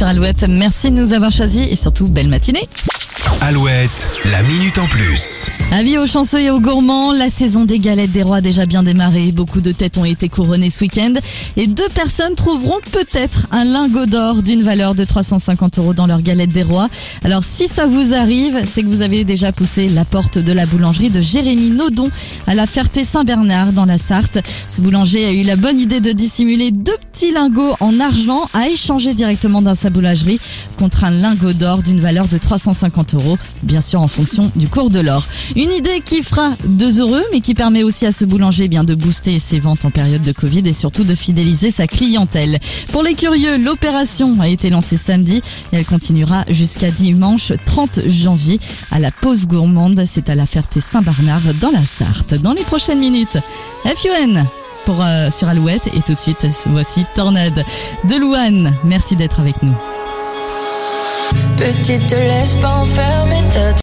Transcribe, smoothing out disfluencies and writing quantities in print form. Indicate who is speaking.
Speaker 1: sur Alouette. Merci de nous avoir choisis et surtout, belle matinée.
Speaker 2: Alouette, la minute en plus.
Speaker 1: Avis aux chanceux et aux gourmands, la saison des galettes des rois a déjà bien démarré. Beaucoup de têtes ont été couronnées ce week-end et 2 personnes trouveront peut-être un lingot d'or d'une valeur de 350 € dans leur galette des rois. Alors si ça vous arrive, c'est que vous avez déjà poussé la porte de la boulangerie de Jérémy Naudon à la Ferté-Saint-Bernard dans la Sarthe. Ce boulanger a eu la bonne idée de dissimuler 2 petits lingots en argent à échanger directement dans sa boulangerie contre un lingot d'or d'une valeur de 350 €, bien sûr en fonction du cours de l'or. Une idée qui fera 2 heureux, mais qui permet aussi à ce boulanger de booster ses ventes en période de Covid et surtout de fidéliser sa clientèle. Pour les curieux, l'opération a été lancée samedi et elle continuera jusqu'à dimanche 30 janvier à la Pause Gourmande. C'est à la Ferté-Saint-Bernard dans la Sarthe. Dans les prochaines minutes, FUN sur Alouette et tout de suite, voici Tornade de Louane. Merci d'être avec nous.
Speaker 3: Petite, te laisse pas enfermer ta